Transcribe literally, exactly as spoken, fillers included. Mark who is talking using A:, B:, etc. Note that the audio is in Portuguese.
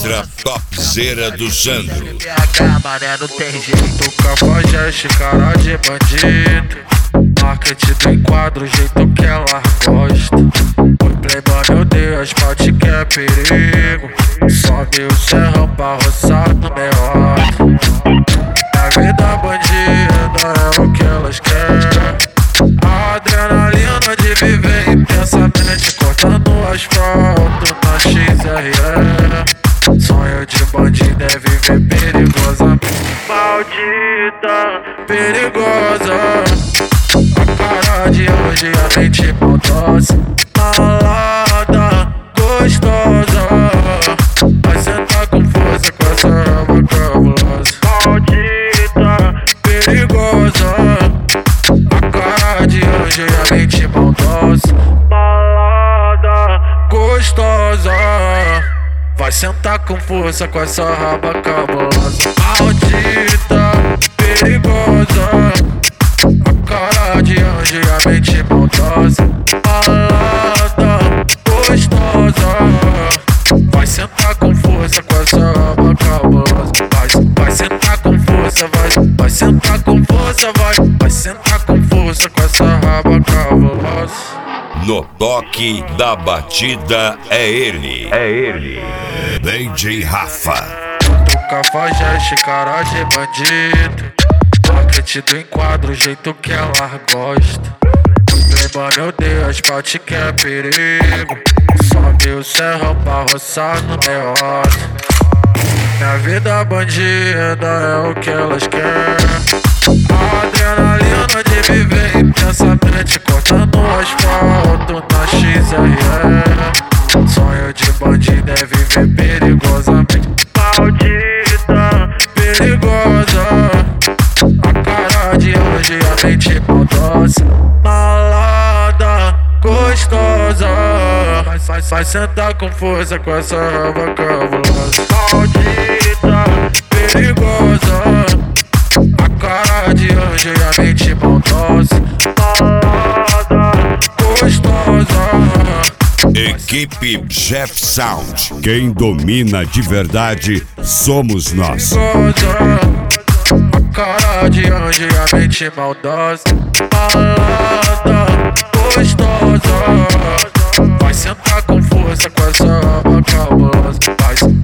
A: letra topzera do Sandro.
B: B H, mané, não tem jeito. Cafajeste, cara de bandido. Marketing do enquadro, o jeito que ela gosta. O playboy, meu Deus, pode que é perigo. Sobe o serrão pra roçar no meio. A vida bandida é o que elas querem. A adrenalina de viver intensamente, cortando o asfalto na X R E. Sonho de bandido é viver perigosamente. Maldita, perigosa. A cara de anjo e a mente maldosa. Malada, gostosa. Vai sentar com força com essa raba cabulosa. Maldita, perigosa. A cara de anjo e a mente maldosa. Malada, gostosa. Vai sentar com força com essa raba cabulosa. Maldita, perigosa. A cara de anjo e a mente maldosa. Malada, gostosa. Vai sentar com força com essa raba cabulosa. Vai, vai sentar com força, vai. Vai sentar com força, vai. Vai sentar com força com essa raba cabulosa.
A: No toque da batida é ele.
C: É ele.
A: D J Rafa.
B: Do cafajeste, cara de bandido. Marketing do enquadro, o jeito que ela gosta. Playboy, meu Deus, pode que é perigo. Sobe o serrão pra roçar no meio. Minha vida bandida é o que elas querem. A adrenalina de viver intensamente, cortando o asfalto na X R E. Sonho de bandido é viver perigosamente. Maldita, perigosa. A cara de anjo e a mente maldosa. Malada, gostosa. Vai, vai, vai sentar com força com essa raba cabulosa. Maldita, perigosa. A cara de anjo e a mente maldosa. Malada, gostosa.
A: Equipe Jeff Sound. Quem domina de verdade somos nós.
B: A cara de anjo e a mente maldosa. Malada, gostosa. Vai sentar com força com essa raba cabulosa. Vai,